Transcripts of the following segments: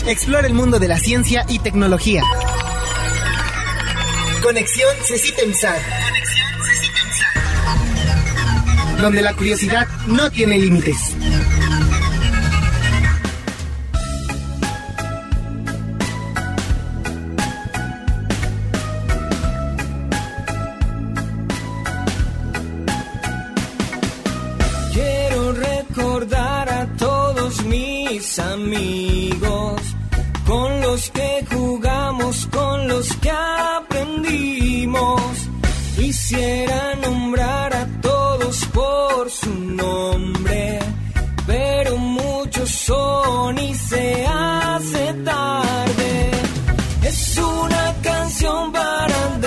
Explora el mundo de la ciencia y tecnología. Conexión CECITEMSAT. Donde la curiosidad no tiene límites. Quiero recordar a todos mis amigos, con los que jugamos, con los que aprendimos. Quisiera nombrar a todos por su nombre, pero muchos son y se hace tarde. Es una canción para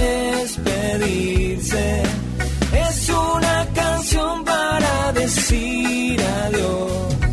despedirse, es una canción para decir adiós.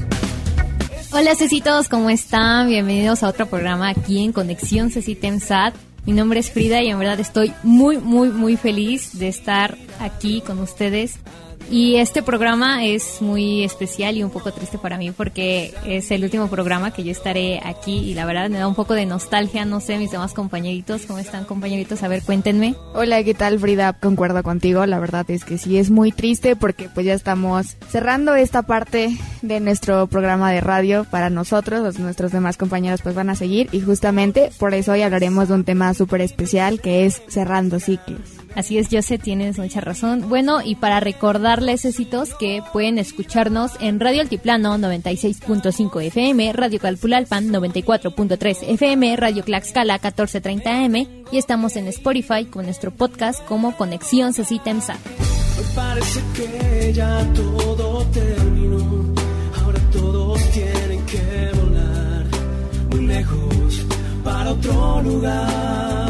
Hola cecitos, ¿cómo están? Bienvenidos a otro programa aquí en Conexión CECITEMSAT. Mi nombre es Frida y en verdad estoy muy feliz de estar aquí con ustedes. Y este programa es muy especial y un poco triste para mí porque es el último programa que yo estaré aquí y la verdad me da un poco de nostalgia. No sé, mis demás compañeritos, ¿cómo están, compañeritos? A ver, cuéntenme. Hola, ¿qué tal, Frida? Concuerdo contigo, la verdad es que sí es muy triste porque pues ya estamos cerrando esta parte de nuestro programa de radio para nosotros. Nuestros demás compañeros pues van a seguir y justamente por eso hoy hablaremos de un tema súper especial que es cerrando ciclos. Así es, Jose, tienes mucha razón. Bueno, y para recordarles, cecitos, que pueden escucharnos en Radio Altiplano 96.5 FM, Radio Calpulalpan 94.3 FM, Radio Tlaxcala 1430 AM y estamos en Spotify con nuestro podcast como Conexión CECITEMSAT. Hoy parece que ya todo terminó, ahora todos tienen que volar muy lejos para otro lugar.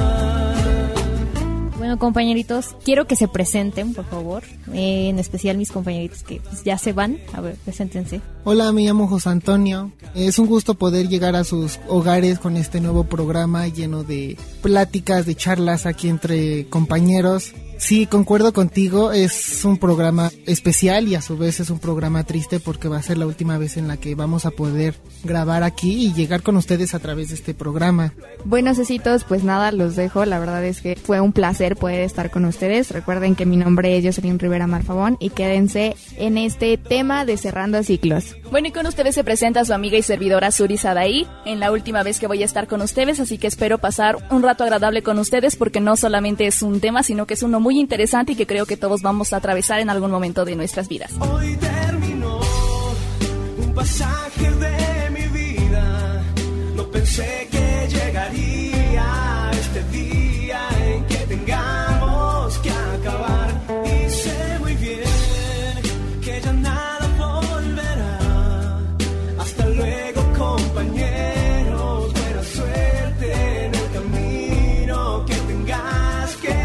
Bueno, compañeritos, quiero que se presenten, por favor, en especial mis compañeritos que pues, ya se van. A ver, preséntense. Hola, me llamo José Antonio. Es un gusto poder llegar a sus hogares con este nuevo programa lleno de pláticas, de charlas aquí entre compañeros. Sí, concuerdo contigo, es un programa especial y a su vez es un programa triste porque va a ser la última vez en la que vamos a poder grabar aquí y llegar con ustedes a través de este programa. Bueno, cecitos, pues nada, los dejo. La verdad es que fue un placer poder estar con ustedes. Recuerden que mi nombre es Jocelyn Rivera Marfabón y quédense en este tema de cerrando ciclos. Bueno, y con ustedes se presenta su amiga y servidora Suri Sadaí, en la última vez que voy a estar con ustedes, así que espero pasar un rato agradable con ustedes porque no solamente es un tema, sino que es uno muy interesante y que creo que todos vamos a atravesar en algún momento de nuestras vidas. Hoy terminó un pasaje de mi vida, no pensé que llegaría este día en que tengamos que acabar. Y sé muy bien que ya nada volverá. Hasta luego, compañeros, buena suerte en el camino que tengas que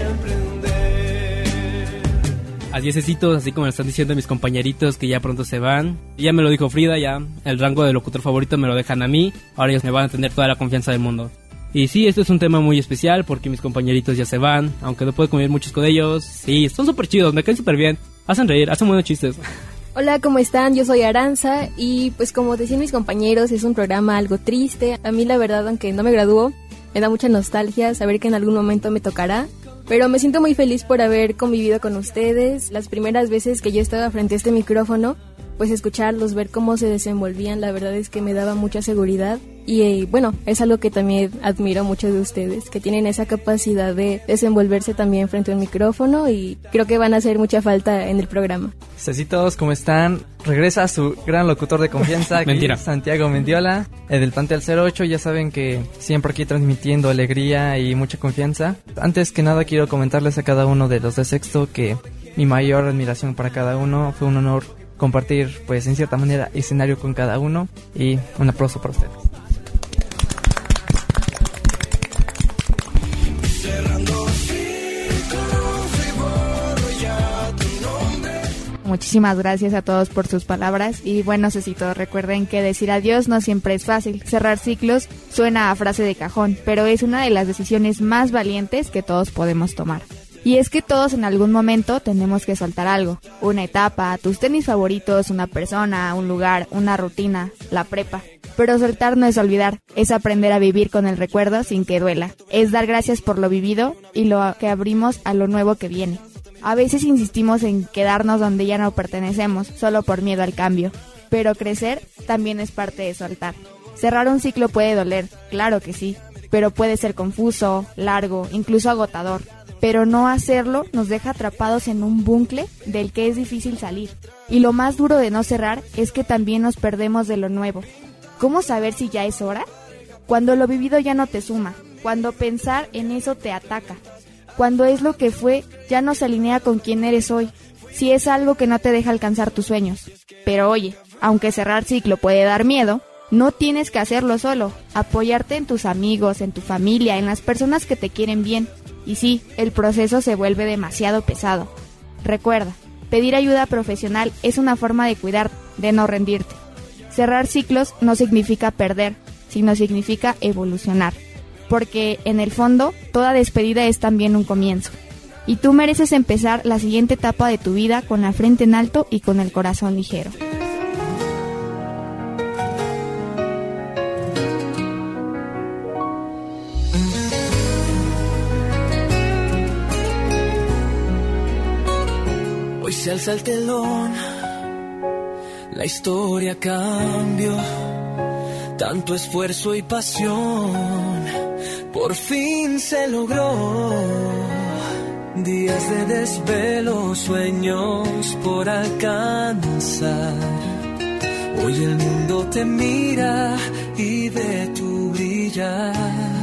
emprender. Así es, así como lo están diciendo mis compañeritos que ya pronto se van. Y ya me lo dijo Frida, ya el rango de locutor favorito me lo dejan a mí. Ahora ellos me van a tener toda la confianza del mundo. Y sí, esto es un tema muy especial porque mis compañeritos ya se van, aunque no puedo convivir muchos con ellos. Sí, son súper chidos, me caen súper bien. Hacen reír, hacen buenos chistes. Hola, ¿cómo están? Yo soy Aranza y pues como decían mis compañeros, es un programa algo triste. A mí la verdad, aunque no me graduó, me da mucha nostalgia saber que en algún momento me tocará. Pero me siento muy feliz por haber convivido con ustedes. Las primeras veces que yo estaba frente a este micrófono, pues escucharlos, ver cómo se desenvolvían, la verdad es que me daba mucha seguridad. Y bueno, es algo que también admiro mucho de ustedes, que tienen esa capacidad de desenvolverse también frente a un micrófono y creo que van a hacer mucha falta en el programa. Cecitos, ¿cómo están? Regresa su gran locutor de confianza, Mentira. Santiago Mendiola, del Plantel 08. Ya saben que siempre aquí transmitiendo alegría y mucha confianza. Antes que nada quiero comentarles a cada uno de los de sexto que mi mayor admiración para cada uno. Fue un honor compartir, pues en cierta manera, escenario con cada uno y un aplauso para ustedes. Muchísimas gracias a todos por sus palabras y bueno, cecitos, recuerden que decir adiós no siempre es fácil. Cerrar ciclos suena a frase de cajón, pero es una de las decisiones más valientes que todos podemos tomar. Y es que todos en algún momento tenemos que soltar algo, una etapa, tus tenis favoritos, una persona, un lugar, una rutina, la prepa. Pero soltar no es olvidar, es aprender a vivir con el recuerdo sin que duela. Es dar gracias por lo vivido y lo que abrimos a lo nuevo que viene. A veces insistimos en quedarnos donde ya no pertenecemos, solo por miedo al cambio. Pero crecer también es parte de soltar. Cerrar un ciclo puede doler, claro que sí, pero puede ser confuso, largo, incluso agotador. Pero no hacerlo nos deja atrapados en un bucle del que es difícil salir. Y lo más duro de no cerrar es que también nos perdemos de lo nuevo. ¿Cómo saber si ya es hora? Cuando lo vivido ya no te suma, cuando pensar en eso te ataca, cuando es lo que fue ya no se alinea con quién eres hoy, si es algo que no te deja alcanzar tus sueños. Pero oye, aunque cerrar ciclo puede dar miedo, no tienes que hacerlo solo, apoyarte en tus amigos, en tu familia, en las personas que te quieren bien. Y sí, el proceso se vuelve demasiado pesado. Recuerda, pedir ayuda profesional es una forma de cuidar, de no rendirte. Cerrar ciclos no significa perder, sino significa evolucionar. Porque, en el fondo, toda despedida es también un comienzo. Y tú mereces empezar la siguiente etapa de tu vida con la frente en alto y con el corazón ligero. Hoy se alza el telón, la historia cambió, tanto esfuerzo y pasión, por fin se logró. Días de desvelo, sueños por alcanzar. Hoy el mundo te mira y ve tu brillar.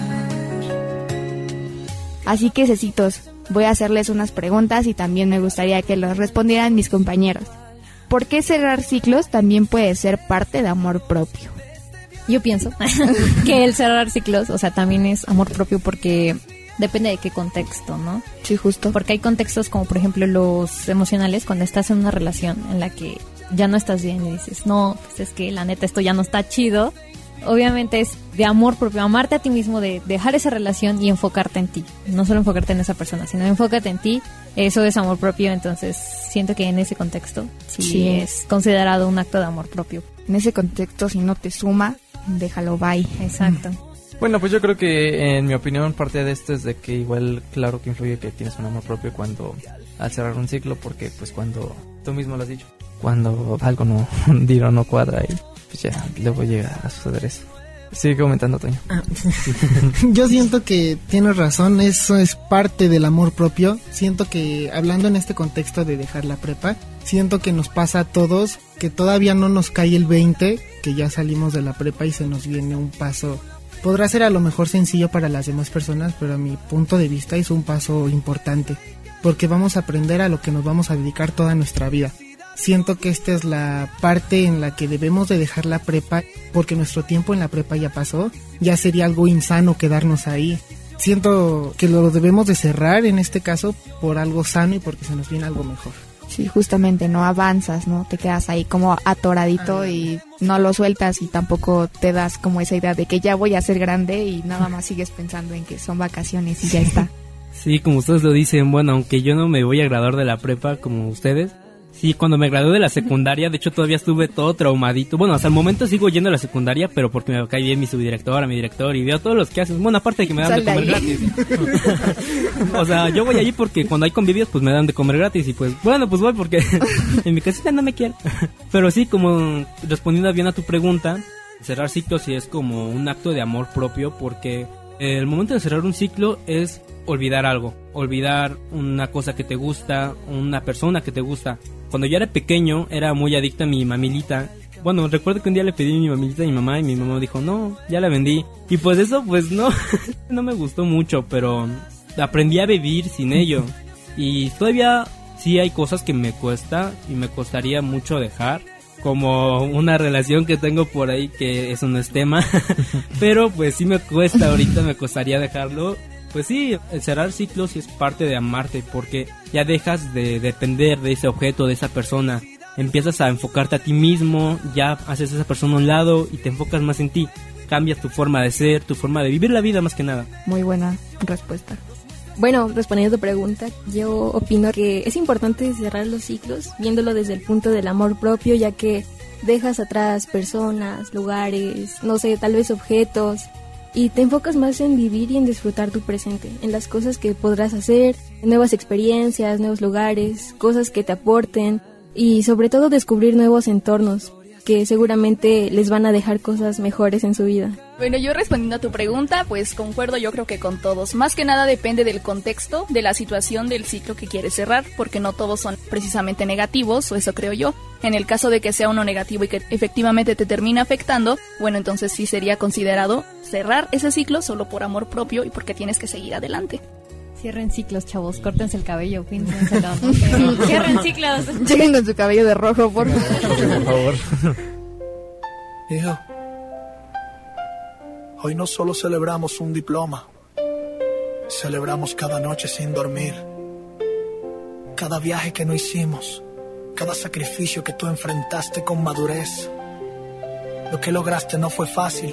Así que, cecitos, voy a hacerles unas preguntas y también me gustaría que los respondieran mis compañeros. ¿Por qué cerrar ciclos también puede ser parte de amor propio? Yo pienso que el cerrar ciclos, o sea, también es amor propio porque depende de qué contexto, ¿no? Sí, justo. Porque hay contextos como, por ejemplo, los emocionales, cuando estás en una relación en la que ya no estás bien y dices, no, pues es que la neta esto ya no está chido. Obviamente es de amor propio, amarte a ti mismo, de dejar esa relación y enfocarte en ti. No solo enfocarte en esa persona, sino enfócate en ti. Eso es amor propio, entonces siento que en ese contexto sí es considerado un acto de amor propio. En ese contexto, si no te suma, déjalo, bye. Exacto. Bueno, pues yo creo que en mi opinión parte de esto es de que igual claro que influye que tienes un amor propio cuando al cerrar un ciclo, porque pues cuando tú mismo lo has dicho, cuando algo no cuadra y pues ya luego llega a suceder eso. Sigue comentando, Toño. Yo siento que tienes razón, eso es parte del amor propio. Siento que hablando en este contexto de dejar la prepa, siento que nos pasa a todos que todavía no nos cae el 20, que ya salimos de la prepa y se nos viene un paso. Podrá ser a lo mejor sencillo para las demás personas, pero a mi punto de vista es un paso importante, porque vamos a aprender a lo que nos vamos a dedicar toda nuestra vida. Siento que esta es la parte en la que debemos de dejar la prepa, porque nuestro tiempo en la prepa ya pasó, ya sería algo insano quedarnos ahí. Siento que lo debemos de cerrar en este caso por algo sano y porque se nos viene algo mejor. Sí, justamente, no avanzas, ¿no? Te quedas ahí como atoradito y no lo sueltas y tampoco te das como esa idea de que ya voy a ser grande y nada más sigues pensando en que son vacaciones y ya está. Sí, como ustedes lo dicen, bueno, aunque yo no me voy a graduar de la prepa como ustedes, sí, cuando me gradué de la secundaria, de hecho todavía estuve todo traumadito. Bueno, hasta el momento sigo yendo a la secundaria, pero porque me cae bien mi subdirectora, mi director, y veo todos los que hacen. Bueno, aparte de que me dan de comer gratis. O sea, yo voy allí porque cuando hay convivios, pues me dan de comer gratis. Y pues, bueno, pues voy porque en mi casita no me quieren. Pero sí, como respondiendo bien a tu pregunta, cerrar ciclos sí es como un acto de amor propio, porque el momento de cerrar un ciclo es olvidar algo. Olvidar una cosa que te gusta, una persona que te gusta. Cuando yo era pequeño, era muy adicto a mi mamilita. Bueno, recuerdo que un día le pedí mi mamilita a mi mamá y mi mamá dijo, no, ya la vendí. Y pues eso, pues no, no me gustó mucho, pero aprendí a vivir sin ello. Y todavía sí hay cosas que me cuesta y me costaría mucho dejar. Como una relación que tengo por ahí, que eso no es tema. Pero pues sí me cuesta ahorita, me costaría dejarlo. Pues sí, el cerrar ciclos sí es parte de amarte, porque ya dejas de depender de ese objeto, de esa persona. Empiezas a enfocarte a ti mismo, ya haces a esa persona a un lado y te enfocas más en ti. Cambias tu forma de ser, tu forma de vivir la vida más que nada. Muy buena respuesta. Bueno, respondiendo a tu pregunta, yo opino que es importante cerrar los ciclos, viéndolo desde el punto del amor propio, ya que dejas atrás personas, lugares, no sé, tal vez objetos, y te enfocas más en vivir y en disfrutar tu presente, en las cosas que podrás hacer, en nuevas experiencias, nuevos lugares, cosas que te aporten y sobre todo descubrir nuevos entornos que seguramente les van a dejar cosas mejores en su vida. Bueno, yo respondiendo a tu pregunta, pues concuerdo yo creo que con todos. Más que nada depende del contexto, de la situación del ciclo que quieres cerrar, porque no todos son precisamente negativos, o eso creo yo. En el caso de que sea uno negativo y que efectivamente te termine afectando, bueno, entonces sí sería considerado cerrar ese ciclo solo por amor propio y porque tienes que seguir adelante. Cierren ciclos, chavos, córtense el cabello, píntenselo, no sé. Cierren ciclos. Lleguen con su cabello de rojo, por favor. Hijo, hoy no solo celebramos un diploma, celebramos cada noche sin dormir, cada viaje que no hicimos, cada sacrificio que tú enfrentaste con madurez. Lo que lograste no fue fácil,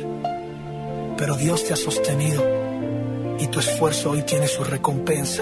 pero Dios te ha sostenido. Y tu esfuerzo hoy tiene su recompensa.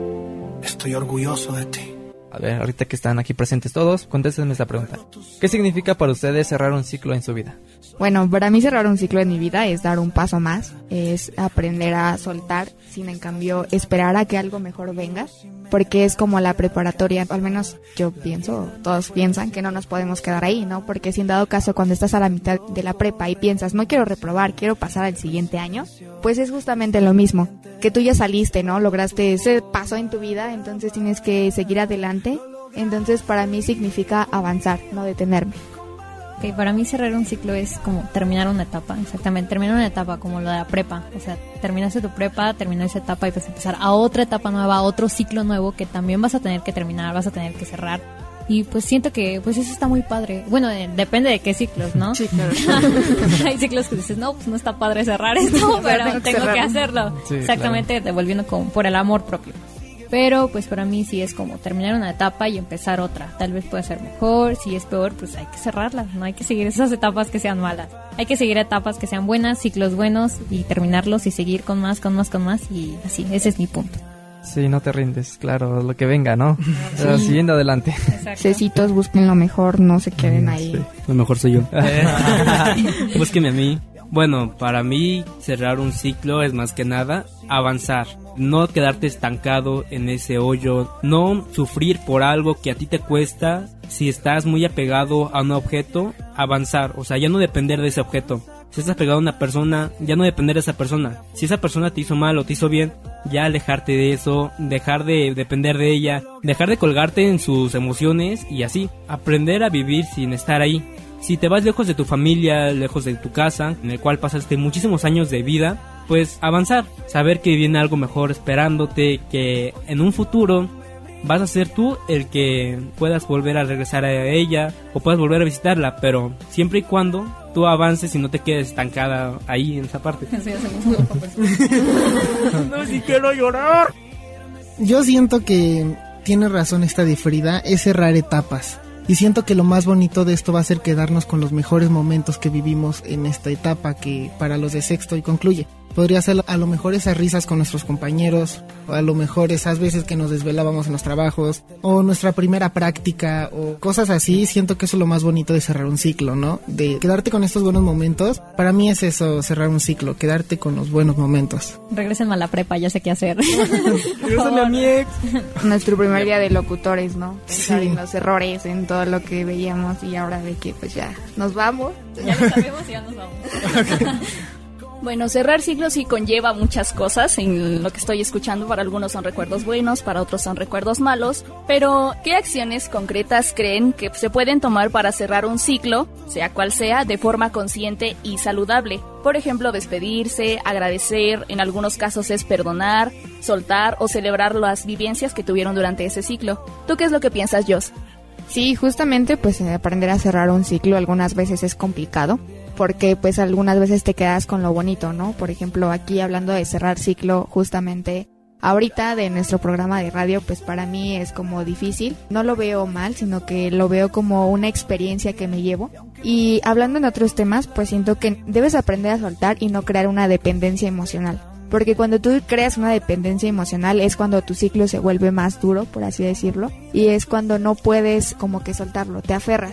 Estoy orgulloso de ti. A ver, ahorita que están aquí presentes todos, contéstenme esta pregunta. ¿Qué significa para ustedes cerrar un ciclo en su vida? Bueno, para mí cerrar un ciclo en mi vida es dar un paso más, es aprender a soltar sin en cambio esperar a que algo mejor venga, porque es como la preparatoria, al menos yo pienso, todos piensan que no nos podemos quedar ahí, ¿no? Porque si en dado caso cuando estás a la mitad de la prepa y piensas, no quiero reprobar, quiero pasar al siguiente año, pues es justamente lo mismo, que tú ya saliste, ¿no? Lograste ese paso en tu vida, entonces tienes que seguir adelante, entonces para mí significa avanzar, no detenerme. Ok, para mí cerrar un ciclo es como terminar una etapa, exactamente, terminar una etapa como la de la prepa, o sea, terminaste tu prepa, terminó esa etapa y vas a empezar a otra etapa nueva, a otro ciclo nuevo que también vas a tener que terminar, vas a tener que cerrar. Y pues siento que pues eso está muy padre. Bueno, depende de qué ciclos, ¿no? Sí, claro. Hay ciclos que dices, no, pues no está padre cerrar esto, pero tengo que hacerlo. Sí, exactamente, claro. Devolviendo como por el amor propio. Pero pues para mí sí es como terminar una etapa y empezar otra. Tal vez puede ser mejor, si es peor, pues hay que cerrarla. No hay que seguir esas etapas que sean malas. Hay que seguir etapas que sean buenas, ciclos buenos y terminarlos y seguir con más y así. Ese es mi punto. Sí, no te rindes, claro, lo que venga, ¿no? Sí. Siguiendo adelante. Cecitos, busquen lo mejor, no se queden ahí. Sí, lo mejor soy yo. Búsquenme a mí. Bueno, para mí cerrar un ciclo es más que nada avanzar, no quedarte estancado en ese hoyo, no sufrir por algo que a ti te cuesta. Si estás muy apegado a un objeto, avanzar, o sea, ya no depender de ese objeto. Si estás pegado a una persona, ya no depender de esa persona. Si esa persona te hizo mal o te hizo bien, ya alejarte de eso, dejar de depender de ella, dejar de colgarte en sus emociones y así, aprender a vivir sin estar ahí. Si te vas lejos de tu familia, lejos de tu casa, en el cual pasaste muchísimos años de vida, pues avanzar, saber que viene algo mejor esperándote, que en un futuro vas a ser tú el que puedas volver a regresar a ella o puedas volver a visitarla, pero siempre y cuando tú avances y no te quedes estancada ahí en esa parte. No, si quiero llorar. Yo siento que tiene razón esta de Frida, es cerrar etapas. Y siento que lo más bonito de esto va a ser quedarnos con los mejores momentos que vivimos en esta etapa que para los de sexto y concluye. Podría ser a lo mejor esas risas con nuestros compañeros, o a lo mejor esas veces que nos desvelábamos en los trabajos, o nuestra primera práctica, o cosas así. Siento que eso es lo más bonito de cerrar un ciclo, ¿no? De quedarte con estos buenos momentos. Para mí es eso, cerrar un ciclo, quedarte con los buenos momentos. Regrésenme a la prepa, ya sé qué hacer. Regrésenme a mi ex. Nuestro primer día de locutores, ¿no? Pensar Sí. en los errores, en todo lo que veíamos y ahora de que pues ya nos vamos. Ya lo sabemos y ya nos vamos. Bueno, cerrar ciclos sí conlleva muchas cosas en lo que estoy escuchando. Para algunos son recuerdos buenos, para otros son recuerdos malos. Pero, ¿qué acciones concretas creen que se pueden tomar para cerrar un ciclo, sea cual sea, de forma consciente y saludable? Por ejemplo, despedirse, agradecer, en algunos casos es perdonar, soltar o celebrar las vivencias que tuvieron durante ese ciclo. ¿Tú qué es lo que piensas, Jos? Sí, justamente pues aprender a cerrar un ciclo algunas veces es complicado. Porque pues algunas veces te quedas con lo bonito, ¿no? Por ejemplo, aquí hablando de cerrar ciclo, justamente ahorita de nuestro programa de radio, pues para mí es como difícil. No lo veo mal, sino que lo veo como una experiencia que me llevo. Y hablando en otros temas, pues siento que debes aprender a soltar y no crear una dependencia emocional. Porque cuando tú creas una dependencia emocional es cuando tu ciclo se vuelve más duro, por así decirlo. Y es cuando no puedes como que soltarlo, te aferras.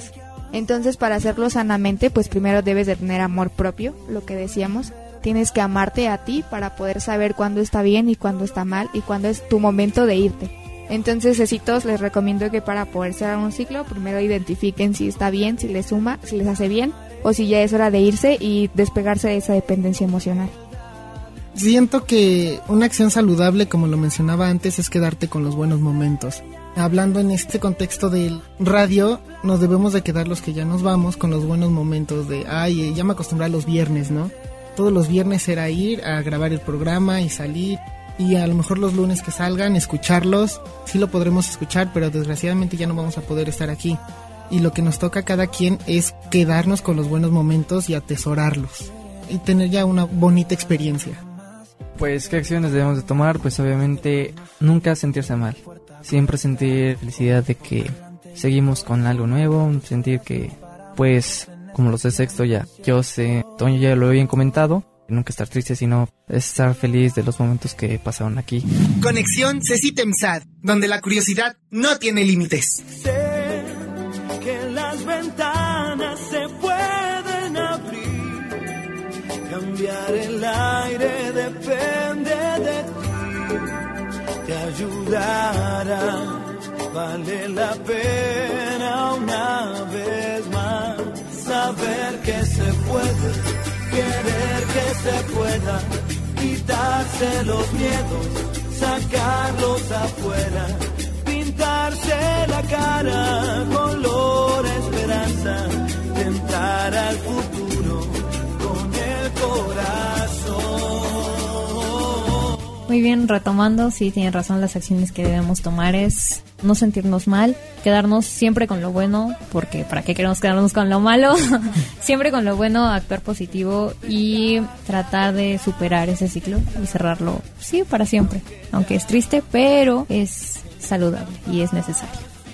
Entonces, para hacerlo sanamente, pues primero debes de tener amor propio, lo que decíamos. Tienes que amarte a ti para poder saber cuándo está bien y cuándo está mal y cuándo es tu momento de irte. Entonces, cecitos, les recomiendo que para poder cerrar un ciclo, primero identifiquen si está bien, si les suma, si les hace bien, o si ya es hora de irse y despegarse de esa dependencia emocional. Siento que una acción saludable, como lo mencionaba antes, es quedarte con los buenos momentos. Hablando en este contexto del radio, nos debemos de quedar los que ya nos vamos con los buenos momentos de, ya me acostumbré a los viernes, ¿no? Todos los viernes era ir a grabar el programa y salir, y a lo mejor los lunes que salgan, escucharlos, sí lo podremos escuchar, pero desgraciadamente ya no vamos a poder estar aquí. Y lo que nos toca a cada quien es quedarnos con los buenos momentos y atesorarlos, y tener ya una bonita experiencia. Pues, ¿qué acciones debemos de tomar? Pues obviamente nunca sentirse mal. Siempre sentir felicidad de que seguimos con algo nuevo, sentir que, pues, como los de sexto ya, yo sé, Toño ya lo habían comentado, nunca estar triste, sino estar feliz de los momentos que pasaron aquí. Conexión CECITEMSAT, donde la curiosidad no tiene límites. Sé que las ventanas se pueden abrir, cambiar el aire depende de ti. Te ayudará, vale la pena una vez más saber que se puede, querer que se pueda, quitarse los miedos, sacarlos afuera, pintarse la cara, color esperanza, tentar al futuro con el corazón. Muy bien, retomando, sí, tienen razón, las acciones que debemos tomar es no sentirnos mal, quedarnos siempre con lo bueno, porque ¿para qué queremos quedarnos con lo malo? Siempre con lo bueno, actuar positivo y tratar de superar ese ciclo y cerrarlo, sí, para siempre. Aunque es triste, pero es saludable y es necesario.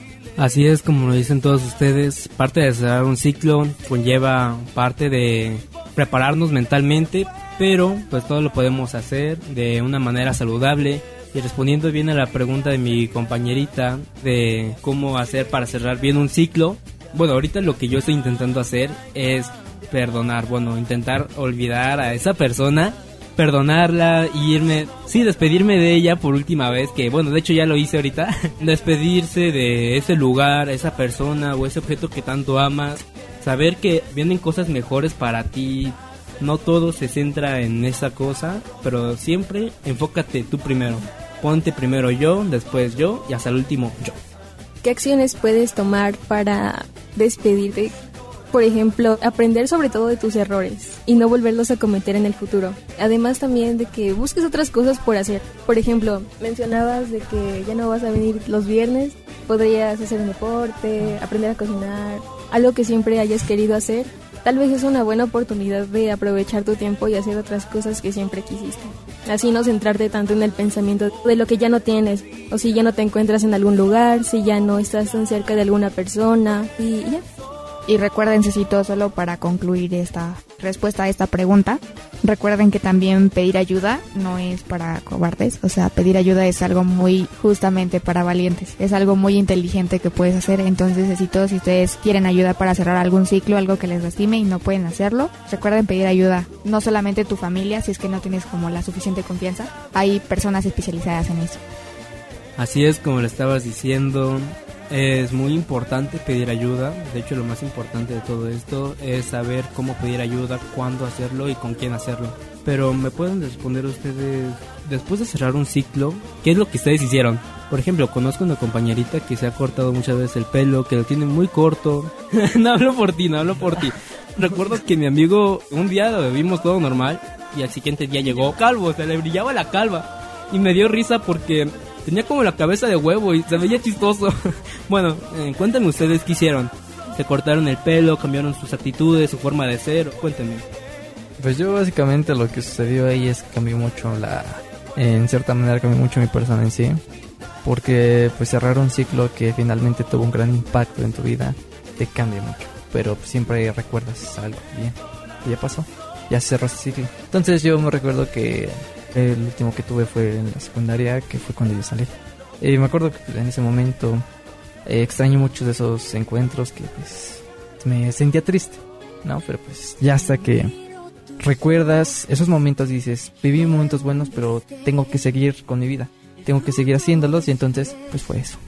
Así es, como lo dicen todos ustedes, parte de cerrar un ciclo conlleva parte de prepararnos mentalmente, pero pues todo lo podemos hacer de una manera saludable. Y respondiendo bien a la pregunta de mi compañerita de cómo hacer para cerrar bien un ciclo, bueno, ahorita lo que yo estoy intentando hacer es perdonar, bueno, intentar olvidar a esa persona, perdonarla y irme, sí, despedirme de ella por última vez, que bueno, de hecho ya lo hice ahorita, despedirse de ese lugar, esa persona o ese objeto que tanto amas, saber que vienen cosas mejores para ti. No todo se centra en esa cosa, pero siempre enfócate tú primero. Ponte primero yo, después yo y hasta el último yo. ¿Qué acciones puedes tomar para despedirte? Por ejemplo, aprender sobre todo de tus errores y no volverlos a cometer en el futuro. Además también de que busques otras cosas por hacer. Por ejemplo, mencionabas de que ya no vas a venir los viernes. Podrías hacer un deporte, aprender a cocinar, algo que siempre hayas querido hacer. Tal vez es una buena oportunidad de aprovechar tu tiempo y hacer otras cosas que siempre quisiste. Así no centrarte tanto en el pensamiento de lo que ya no tienes, o si ya no te encuentras en algún lugar, si ya no estás tan cerca de alguna persona, y ya. Y recuerden, Cecito, solo para concluir esta respuesta a esta pregunta, recuerden que también pedir ayuda no es para cobardes, o sea, pedir ayuda es algo muy justamente para valientes, es algo muy inteligente que puedes hacer. Entonces, Cecito, si ustedes quieren ayuda para cerrar algún ciclo, algo que les lastime y no pueden hacerlo, recuerden pedir ayuda, no solamente tu familia, si es que no tienes como la suficiente confianza, hay personas especializadas en eso. Así es, como le estabas diciendo, es muy importante pedir ayuda. De hecho, lo más importante de todo esto es saber cómo pedir ayuda, cuándo hacerlo y con quién hacerlo. Pero ¿me pueden responder ustedes, después de cerrar un ciclo, qué es lo que ustedes hicieron? Por ejemplo, conozco una compañerita que se ha cortado muchas veces el pelo, que lo tiene muy corto. No hablo por ti. Recuerdo que mi amigo, un día lo vimos todo normal y al siguiente día llegó calvo, se le brillaba la calva. Y me dio risa porque tenía como la cabeza de huevo y se veía chistoso. Bueno, cuéntenme ustedes qué hicieron. ¿Se cortaron el pelo? ¿Cambiaron sus actitudes, su forma de ser? Cuéntenme. Pues yo básicamente lo que sucedió ahí es que cambió mucho en cierta manera cambió mucho mi persona en sí. Porque pues cerrar un ciclo que finalmente tuvo un gran impacto en tu vida te cambia mucho. Pero siempre recuerdas algo bien. Y ya pasó, ya cerró ese ciclo. Entonces yo me recuerdo que el último que tuve fue en la secundaria, que fue cuando yo salí. Y me acuerdo que en ese momento extraño muchos de esos encuentros que pues me sentía triste, ¿no? Pero pues ya hasta que recuerdas esos momentos dices, viví momentos buenos, pero tengo que seguir con mi vida, tengo que seguir haciéndolos, y entonces pues fue eso.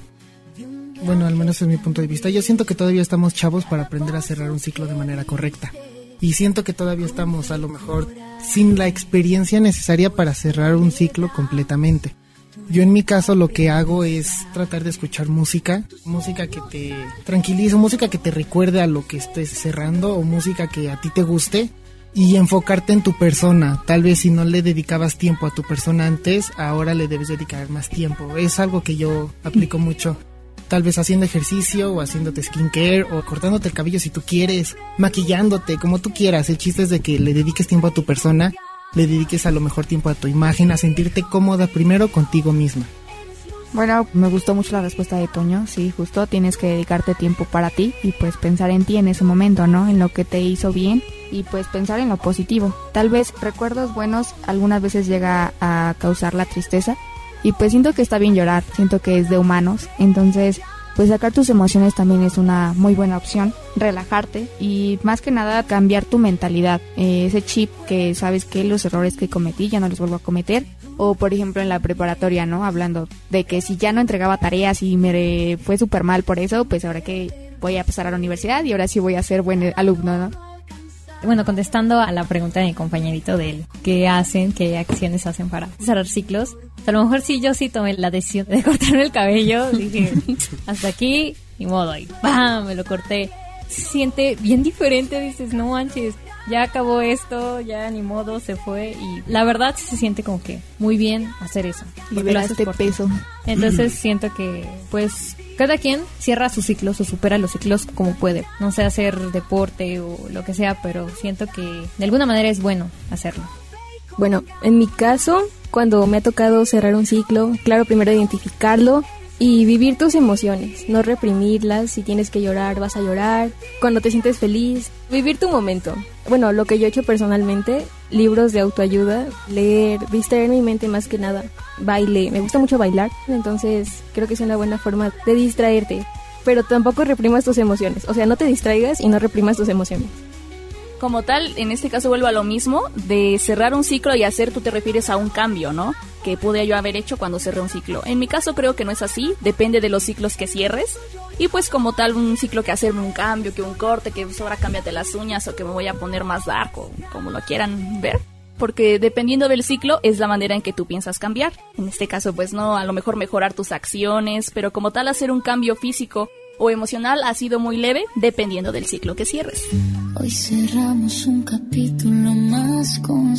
Bueno, al menos es mi punto de vista. Yo siento que todavía estamos chavos para aprender a cerrar un ciclo de manera correcta. Y siento que todavía estamos a lo mejor sin la experiencia necesaria para cerrar un ciclo completamente. Yo en mi caso lo que hago es tratar de escuchar música que te tranquilice, música que te recuerde a lo que estés cerrando o música que a ti te guste y enfocarte en tu persona. Tal vez si no le dedicabas tiempo a tu persona antes, ahora le debes dedicar más tiempo. Es algo que yo aplico mucho. Tal vez haciendo ejercicio o haciéndote skincare o cortándote el cabello si tú quieres, maquillándote, como tú quieras. El chiste es de que le dediques tiempo a tu persona, le dediques a lo mejor tiempo a tu imagen, a sentirte cómoda primero contigo misma. Bueno, me gustó mucho la respuesta de Toño. Sí, justo tienes que dedicarte tiempo para ti y pues pensar en ti en ese momento, ¿no? En lo que te hizo bien y pues pensar en lo positivo. Tal vez recuerdos buenos algunas veces llega a causar la tristeza. Y pues siento que está bien llorar, siento que es de humanos, entonces pues sacar tus emociones también es una muy buena opción, relajarte y más que nada cambiar tu mentalidad, ese chip que sabes que los errores que cometí ya no los vuelvo a cometer, o por ejemplo en la preparatoria, ¿no? Hablando de que si ya no entregaba tareas y me fue súper mal por eso, pues ahora que voy a pasar a la universidad y ahora sí voy a ser buen alumno, ¿no? Bueno, contestando a la pregunta de mi compañerito del qué hacen, qué acciones hacen para cerrar ciclos, a lo mejor sí, yo sí tomé la decisión de cortarme el cabello, dije, hasta aquí, ni modo, y ¡bam!, me lo corté. Se siente bien diferente, dices, no manches, ya acabó esto, ya ni modo, se fue, y la verdad se siente como que muy bien hacer eso. Liberaste peso. Entonces siento que, pues, cada quien cierra sus ciclos o supera los ciclos como puede. No sé, hacer deporte o lo que sea, pero siento que de alguna manera es bueno hacerlo. Bueno, en mi caso, cuando me ha tocado cerrar un ciclo, claro, primero identificarlo y vivir tus emociones, no reprimirlas. Si tienes que llorar, vas a llorar. Cuando te sientes feliz, vivir tu momento. Bueno, lo que yo he hecho personalmente, libros de autoayuda, leer, distraer mi mente más que nada. Baile, me gusta mucho bailar, entonces creo que es una buena forma de distraerte. Pero tampoco reprimas tus emociones, o sea, no te distraigas y no reprimas tus emociones. Como tal, en este caso vuelvo a lo mismo, de cerrar un ciclo y hacer, tú te refieres a un cambio, ¿no? Que pude yo haber hecho cuando cerré un ciclo. En mi caso creo que no es así, depende de los ciclos que cierres. Y pues como tal, un ciclo que hacerme un cambio, que un corte, que pues ahora cámbiate las uñas o que me voy a poner más dark o como lo quieran ver. Porque dependiendo del ciclo es la manera en que tú piensas cambiar. En este caso pues no, a lo mejor mejorar tus acciones, pero como tal hacer un cambio físico o emocional ha sido muy leve dependiendo del ciclo que cierres. Hoy cerramos un capítulo más con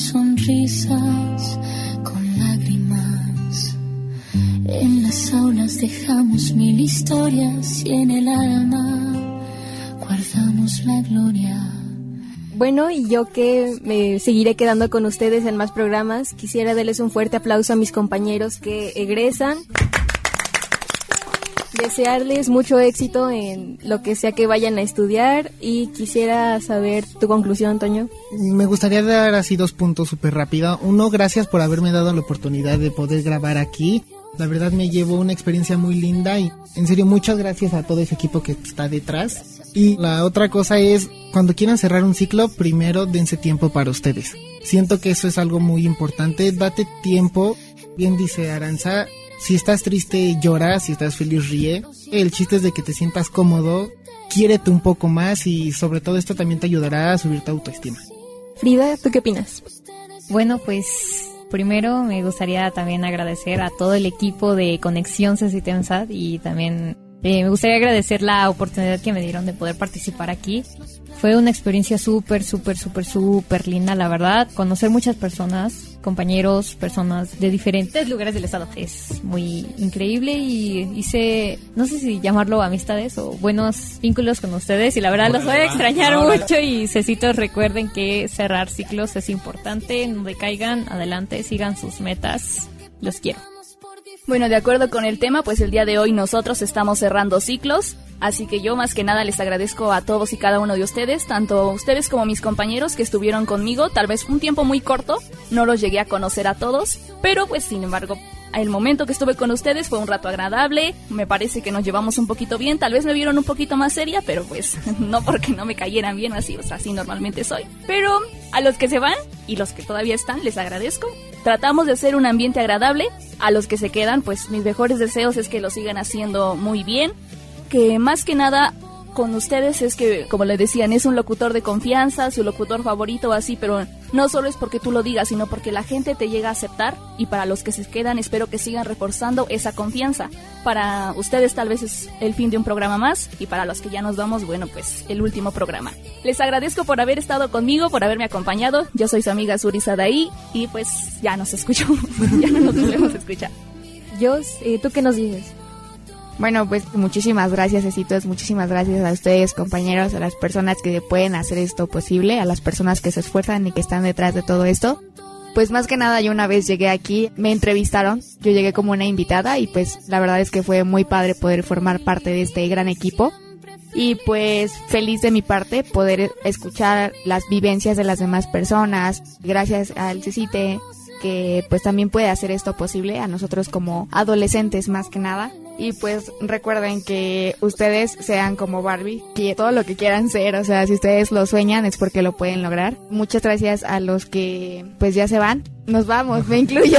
sonrisas, con lágrimas. En las aulas dejamos 1000 historias y en el alma guardamos la gloria. Bueno, y yo que me seguiré quedando con ustedes en más programas, quisiera darles un fuerte aplauso a mis compañeros que egresan. Desearles mucho éxito en lo que sea que vayan a estudiar y quisiera saber tu conclusión, Toño. Me gustaría dar así 2 puntos súper rápido. Uno, gracias por haberme dado la oportunidad de poder grabar aquí. La verdad me llevo una experiencia muy linda y en serio muchas gracias a todo ese equipo que está detrás. Y la otra cosa es, cuando quieran cerrar un ciclo, primero dense tiempo para ustedes. Siento que eso es algo muy importante, date tiempo. Bien dice Aranza, si estás triste llora, si estás feliz ríe. El chiste es de que te sientas cómodo, quiérete un poco más y sobre todo esto también te ayudará a subir tu autoestima. Frida, ¿tú qué opinas? Bueno, pues primero me gustaría también agradecer a todo el equipo de Conexión CCI TEMSAT y también me gustaría agradecer la oportunidad que me dieron de poder participar aquí. Fue una experiencia súper linda, la verdad. Conocer muchas personas, compañeros, personas de diferentes lugares del estado. Es muy increíble y hice, no sé si llamarlo amistades o buenos vínculos con ustedes. Y la verdad los voy a extrañar mucho y cecitos, recuerden que cerrar ciclos es importante. No decaigan, adelante, sigan sus metas. Los quiero. Bueno, de acuerdo con el tema, pues el día de hoy nosotros estamos cerrando ciclos, así que yo más que nada les agradezco a todos y cada uno de ustedes, tanto ustedes como mis compañeros que estuvieron conmigo, tal vez un tiempo muy corto, no los llegué a conocer a todos, pero pues sin embargo El momento que estuve con ustedes fue un rato agradable, me parece que nos llevamos un poquito bien, tal vez me vieron un poquito más seria, pero pues no porque no me cayeran bien así, o sea, así normalmente soy. Pero a los que se van y los que todavía están, les agradezco. Tratamos de hacer un ambiente agradable. A los que se quedan, pues mis mejores deseos es que lo sigan haciendo muy bien. Que más que nada con ustedes es que, como le decían, es un locutor de confianza, su locutor favorito así, pero no solo es porque tú lo digas, sino porque la gente te llega a aceptar. Y para los que se quedan, espero que sigan reforzando esa confianza. Para ustedes tal vez es el fin de un programa más, y para los que ya nos vamos, bueno, pues el último programa. Les agradezco por haber estado conmigo, por haberme acompañado. Yo soy su amiga Suri Sadaí, y pues ya nos escuchamos, ya no nos volvemos a escuchar. Jos, ¿tú qué nos dices? Bueno, pues muchísimas gracias, Cecitos, muchísimas gracias a ustedes, compañeros, a las personas que pueden hacer esto posible, a las personas que se esfuerzan y que están detrás de todo esto. Pues más que nada, yo una vez llegué aquí, me entrevistaron, yo llegué como una invitada y pues la verdad es que fue muy padre poder formar parte de este gran equipo. Y pues feliz de mi parte poder escuchar las vivencias de las demás personas, gracias al Cecite, que pues también puede hacer esto posible, a nosotros como adolescentes más que nada. Y pues recuerden que ustedes sean como Barbie, que todo lo que quieran ser, o sea, si ustedes lo sueñan es porque lo pueden lograr. Muchas gracias a los que pues ya se van. Nos vamos, me incluyo.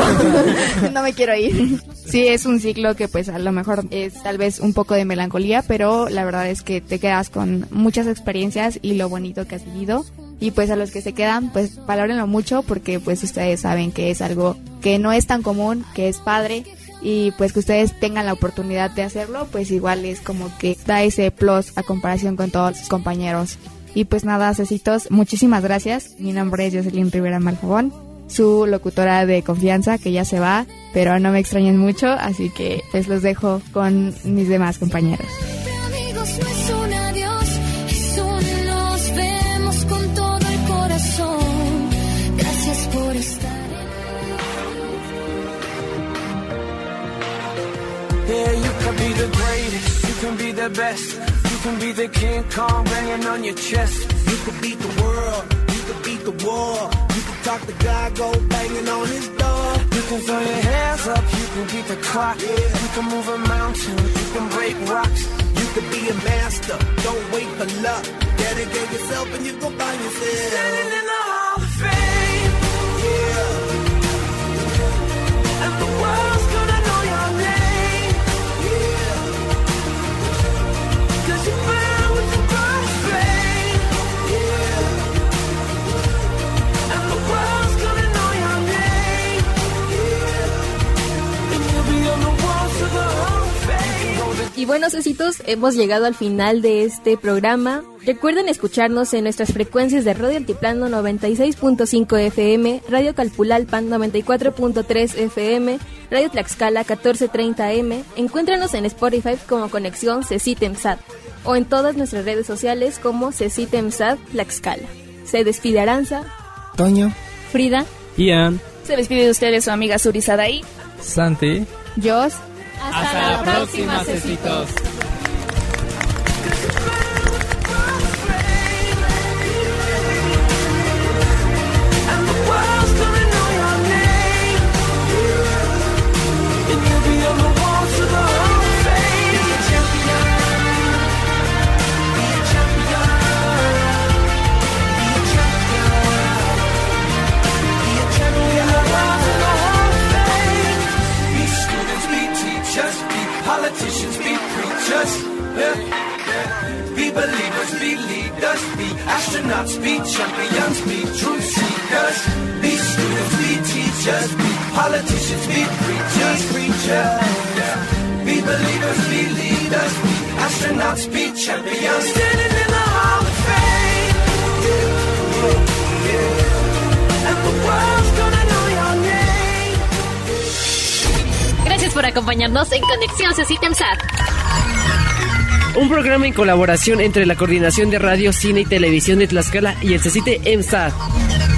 No me quiero ir. Sí, es un ciclo que pues a lo mejor es tal vez un poco de melancolía, pero la verdad es que te quedas con muchas experiencias y lo bonito que has vivido. Y pues a los que se quedan, pues valórenlo mucho porque pues ustedes saben que es algo que no es tan común, que es padre. Y pues que ustedes tengan la oportunidad de hacerlo, pues igual es como que da ese plus a comparación con todos sus compañeros. Y pues nada, Cecitos, muchísimas gracias. Mi nombre es Jocelyn Rivera Malfabón, su locutora de confianza que ya se va, pero no me extrañen mucho, así que pues los dejo con mis demás compañeros. Amigos, no es un adiós, es un nos vemos con todo el corazón. Gracias por estar. Yeah, you can be the greatest, you can be the best, you can be the King Kong banging on your chest. You can beat the world, you can beat the war, you can talk to God, go banging on his door. You can throw your hands up, you can beat the clock, you can move a mountain, you can break rocks. You can be a master, don't wait for luck. Dedicate yourself and you go find yourself. Standing in the Hall of Fame, yeah. And the world's gonna know your name. Y bueno, Cecitos, hemos llegado al final de este programa. Recuerden escucharnos en nuestras frecuencias de Radio Altiplano 96.5 FM, Radio Calpulalpan 94.3 FM, Radio Tlaxcala 1430 AM. Encuéntranos en Spotify como Conexión Cecitemsat o en todas nuestras redes sociales como Cecitemsat Tlaxcala. Se despide Aranza, Toño, Frida, Ian. Se despide de ustedes su amiga Suri Sadaí, Santi, Jos. Hasta la próxima, Cecitos. Politicians be preachers, be believers, be leaders, be astronauts, be champions, be truth seekers, be students, be teachers, be politicians, be preachers, be believers, be leaders, be astronauts, be champions, standing in the Hall of Fame, and the world's gonna know your name. Gracias por acompañarnos en Conexión Cecitemsat. Un programa en colaboración entre la Coordinación de Radio, Cine y Televisión de Tlaxcala y el Cecite EMSAT.